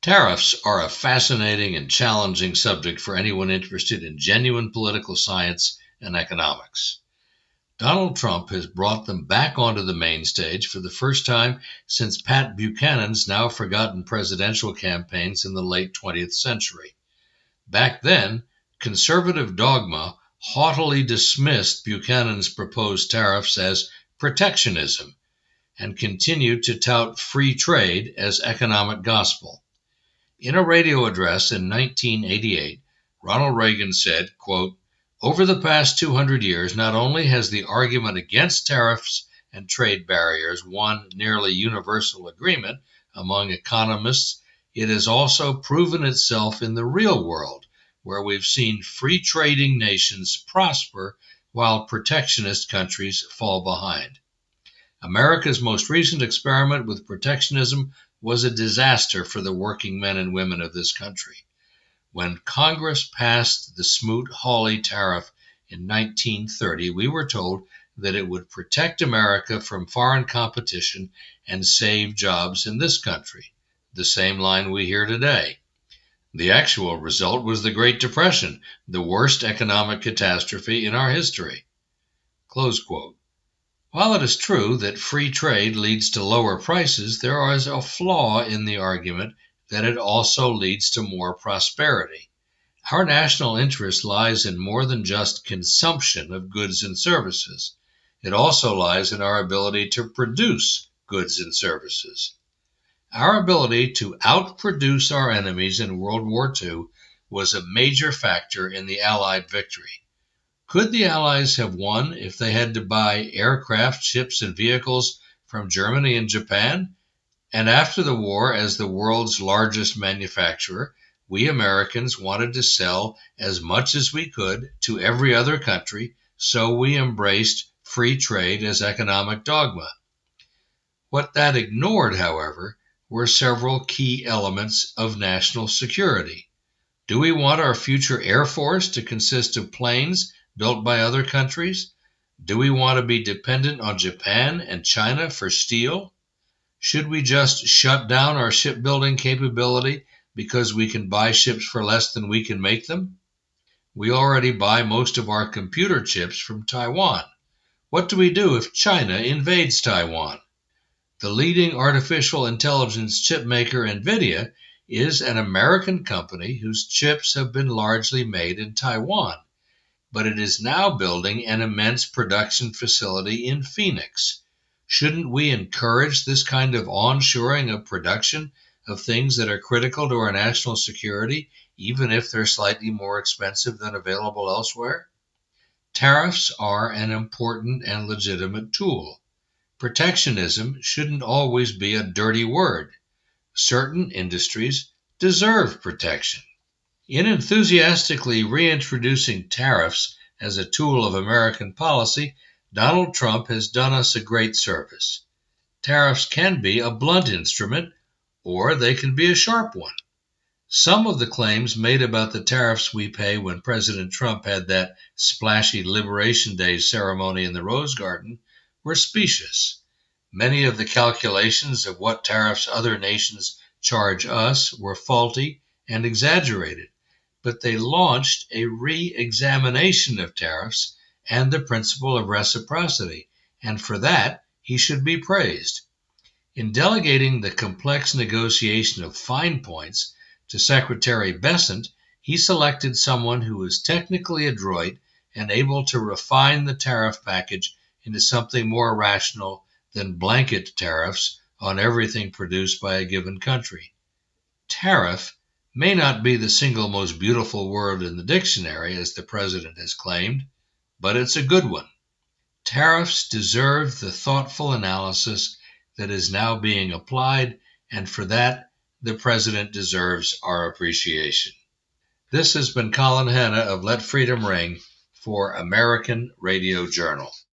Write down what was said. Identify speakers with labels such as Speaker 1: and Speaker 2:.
Speaker 1: Tariffs are a fascinating and challenging subject for anyone interested in genuine political science and economics. Donald Trump has brought them back onto the main stage for the first time since Pat Buchanan's now forgotten presidential campaigns in the late 20th century. Back then, conservative dogma haughtily dismissed Buchanan's proposed tariffs as protectionism and continued to tout free trade as economic gospel. In a radio address in 1988, Ronald Reagan said, quote, "Over the past 200 years, not only has the argument against tariffs and trade barriers won nearly universal agreement among economists, it has also proven itself in the real world, where we've seen free trading nations prosper while protectionist countries fall behind. America's most recent experiment with protectionism was a disaster for the working men and women of this country. When Congress passed the Smoot-Hawley tariff in 1930, we were told that it would protect America from foreign competition and save jobs in this country, the same line we hear today. The actual result was the Great Depression, the worst economic catastrophe in our history." Close quote. While it is true that free trade leads to lower prices, there is a flaw in the argument that it also leads to more prosperity. Our national interest lies in more than just consumption of goods and services. It also lies in our ability to produce goods and services. Our ability to outproduce our enemies in World War II was a major factor in the Allied victory. Could the Allies have won if they had to buy aircraft, ships, and vehicles from Germany and Japan? And after the war, as the world's largest manufacturer, we Americans wanted to sell as much as we could to every other country, so we embraced free trade as economic dogma. What that ignored, however, were several key elements of national security. Do we want our future Air Force to consist of planes built by other countries? Do we want to be dependent on Japan and China for steel? Should we just shut down our shipbuilding capability because we can buy ships for less than we can make them? We already buy most of our computer chips from Taiwan. What do we do if China invades Taiwan? The leading artificial intelligence chip maker, NVIDIA, is an American company whose chips have been largely made in Taiwan, but it is now building an immense production facility in Phoenix. Shouldn't we encourage this kind of onshoring of production of things that are critical to our national security, even if they're slightly more expensive than available elsewhere? Tariffs are an important and legitimate tool. Protectionism shouldn't always be a dirty word. Certain industries deserve protection. In enthusiastically reintroducing tariffs as a tool of American policy, Donald Trump has done us a great service. Tariffs can be a blunt instrument, or they can be a sharp one. Some of the claims made about the tariffs we pay when President Trump had that splashy Liberation Day ceremony in the Rose Garden were specious. Many of the calculations of what tariffs other nations charge us were faulty and exaggerated, but they launched a re-examination of tariffs and the principle of reciprocity, and for that he should be praised. In delegating the complex negotiation of fine points to Secretary Bessent, he selected someone who was technically adroit and able to refine the tariff package into something more rational than blanket tariffs on everything produced by a given country. Tariff may not be the single most beautiful word in the dictionary, as the president has claimed, but it's a good one. Tariffs deserve the thoughtful analysis that is now being applied, and for that, the president deserves our appreciation. This has been Colin Hanna of Let Freedom Ring for American Radio Journal.